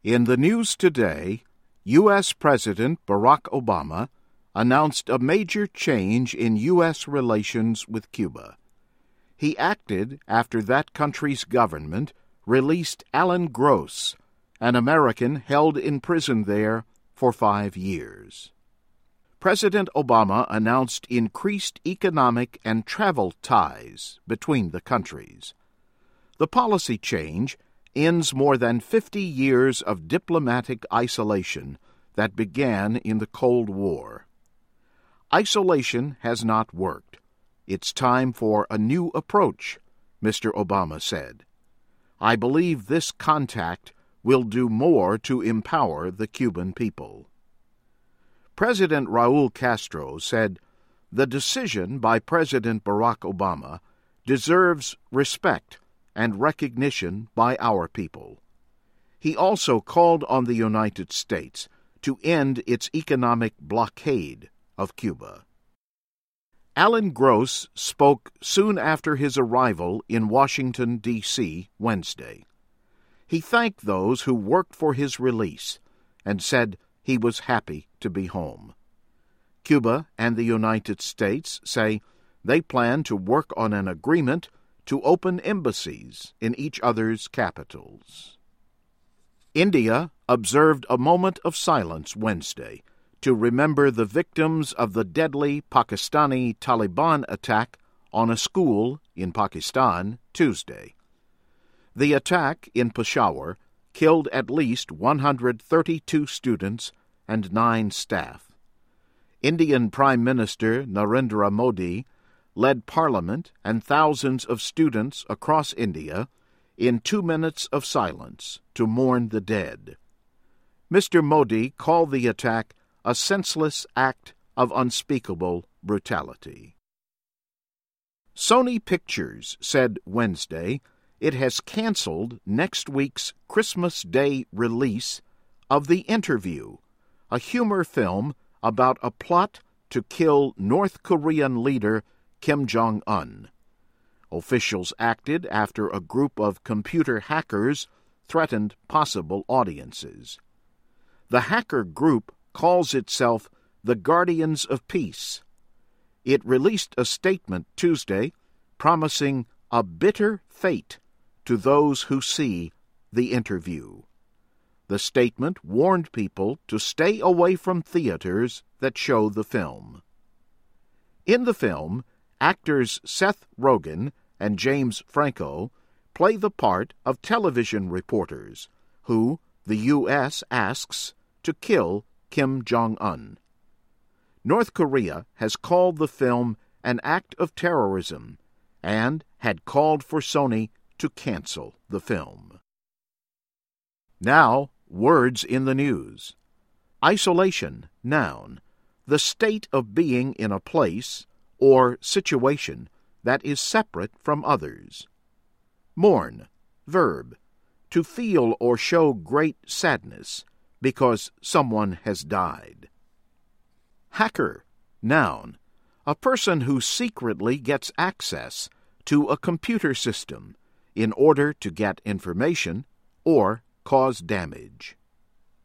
In the news today, U.S. President Barack Obama announced a major change in U.S. relations with Cuba. He acted after that country's government released Alan Gross, an American held in prison there for 5 years. President Obama announced increased economic and travel ties between the countries. The policy change ends more than 50 years of diplomatic isolation that began in the Cold War. Isolation has not worked. It's time for a new approach, Mr. Obama said. I believe this contact will do more to empower the Cuban people. President Raul Castro said, "The decision by President Barack Obama deserves respect and recognition by our people." He also called on the United States to end its economic blockade of Cuba. Alan Gross spoke soon after his arrival in Washington, D.C. Wednesday. He thanked those who worked for his release and said he was happy to be home. Cuba and the United States say they plan to work on an agreement to open embassies in each other's capitals. India observed a moment of silence Wednesday to remember the victims of the deadly Pakistani Taliban attack on a school in Pakistan Tuesday. The attack in Peshawar killed at least 132 students and 9 staff. Indian Prime Minister Narendra Modi led Parliament and thousands of students across India in 2 minutes of silence to mourn the dead. Mr. Modi called the attack a senseless act of unspeakable brutality. Sony Pictures said Wednesday it has canceled next week's Christmas Day release of The Interview, a humor film about a plot to kill North Korean leader Kim Jong-un. Officials acted after a group of computer hackers threatened possible audiences. The hacker group calls itself the Guardians of Peace. It released a statement Tuesday promising a bitter fate to those who see The Interview. The statement warned people to stay away from theaters that show the film. In the film, actors Seth Rogen and James Franco play the part of television reporters who the U.S. asks to kill Kim Jong-un. North Korea has called the film an act of terrorism and had called for Sony to cancel the film. Now, words in the news. Isolation, noun, the state of being in a place or situation that is separate from others. Mourn, verb, to feel or show great sadness because someone has died. Hacker, noun, a person who secretly gets access to a computer system in order to get information or cause damage.